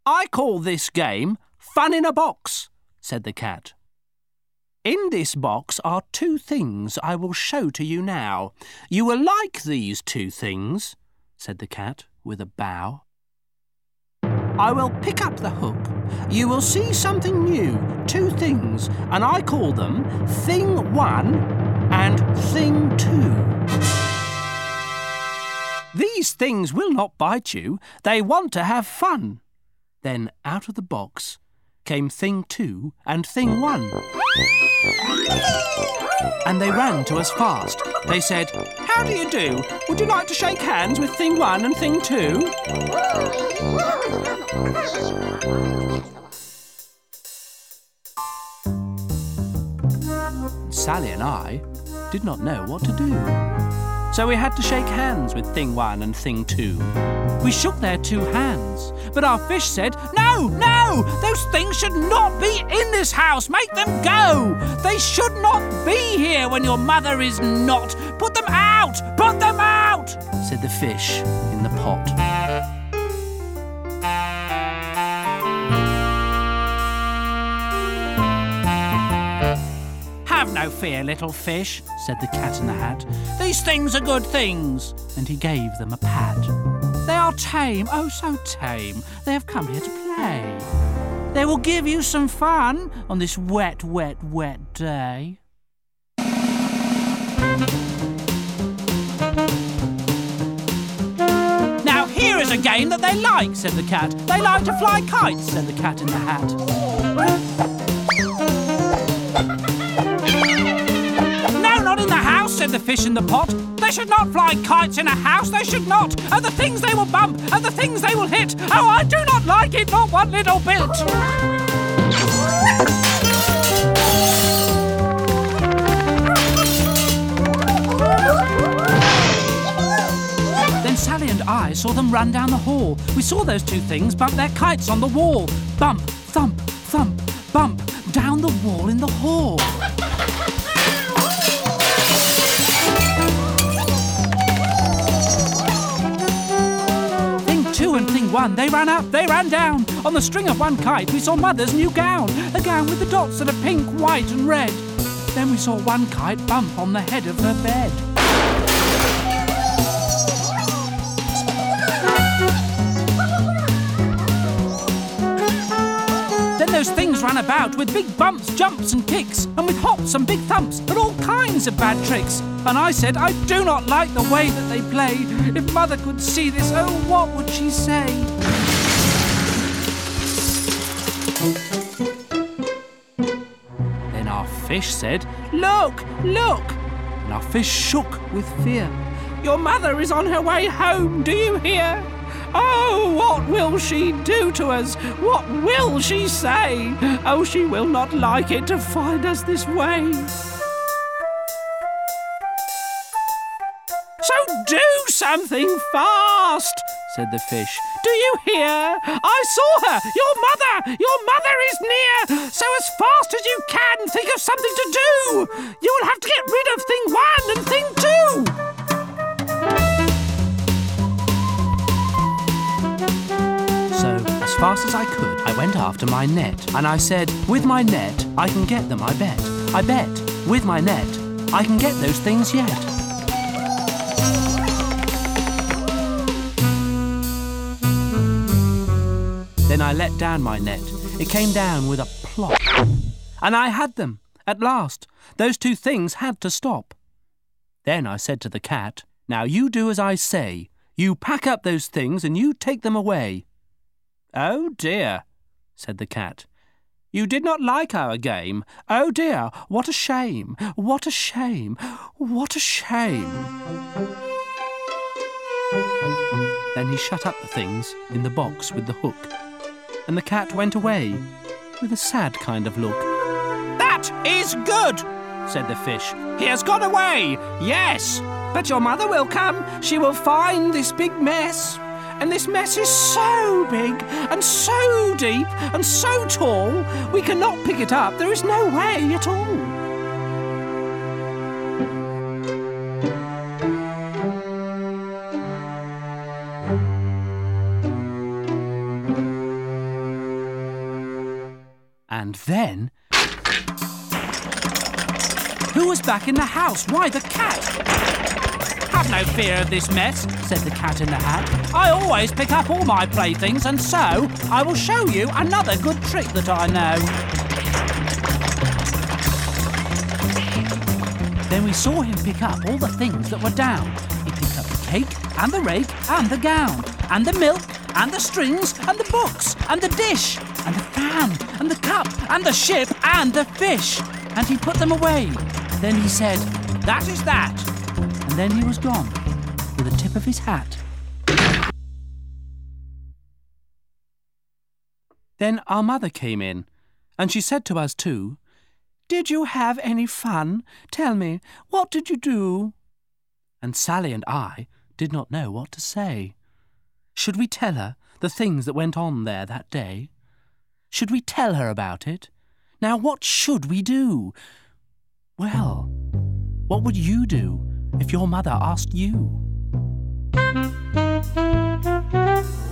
I call this game Fun in a Box, said the cat. In this box are two things I will show to you now. You will like these two things, said the cat with a bow. I will pick up the hook. You will see something new, two things, and I call them Thing 1 and Thing 2. These things will not bite you. They want to have fun. Then out of the box came Thing 2 and Thing 1. And they ran to us fast. They said, "How do you do? Would you like to shake hands with Thing 1 and Thing 2? Sally and I did not know what to do. So we had to shake hands with Thing 1 and Thing 2. We shook their two hands, but our fish said, "No, no! Those things should not be in this house! Make them go! They should not be here when your mother is not! Put them out! Put them out!" said the fish in the pot. "Have no fear, little fish," said the Cat in the Hat. "These things are good things." And he gave them a pat. "They are tame, oh so tame. They have come here to play. They will give you some fun on this wet, wet, wet day." "Now here is a game that they like," said the Cat. "They like to fly kites," said the Cat in the Hat. Said the fish in the pot. "They should not fly kites in a house, they should not. And the things they will bump, and the things they will hit. Oh, I do not like it, not one little bit." Then Sally and I saw them run down the hall. We saw those two things bump their kites on the wall. Bump, thump, thump, bump, down the wall in the hall. And Thing 1, they ran up, they ran down. On the string of one kite, we saw Mother's new gown. A gown with the dots that are pink, white and red. Then we saw one kite bump on the head of her bed. Then those things ran about with big bumps, jumps and kicks, and with hops and big thumps and all kinds of bad tricks. And I said, "I do not like the way that they play. If Mother could see this, oh, what would she say?" Then our fish said, "Look, look!" And our fish shook with fear. "Your mother is on her way home, do you hear? Oh, what will she do to us? What will she say? Oh, she will not like it to find us this way." "So do something fast," said the fish. "Do you hear? I saw her! Your mother is near! So as fast as you can, think of something to do! You will have to get rid of Thing 1 and Thing 2! So, as fast as I could, I went after my net, and I said, "With my net, I can get them, I bet. I bet, with my net, I can get those things yet." Then I let down my net. It came down with a plop. And I had them, at last. Those two things had to stop. Then I said to the cat, "Now you do as I say. You pack up those things and you take them away." "Oh dear," said the cat. "You did not like our game. Oh dear, what a shame, what a shame, what a shame." Then he shut up the things in the box with the hook. And the cat went away with a sad kind of look. "That is good," said the fish. "He has gone away, yes. But your mother will come. She will find this big mess. And this mess is so big and so deep and so tall, we cannot pick it up. There is no way at all." And then... Who was back in the house? Why, the cat! Have no fear of this mess, said the Cat in the Hat. I always pick up all my playthings, and so I will show you another good trick that I know. Then we saw him pick up all the things that were down. He picked up the cake, and the rake, and the gown, and the milk, and the strings, and the books, and the dish, and the fan, and the cup, and the ship, and the fish. And he put them away. Then he said, "That is that." And then he was gone, with the tip of his hat. Then our mother came in, and she said to us too, "Did you have any fun? Tell me, what did you do?" And Sally and I did not know what to say. Should we tell her the things that went on there that day? Should we tell her about it? Now, what should we do? Well, what would you do if your mother asked you?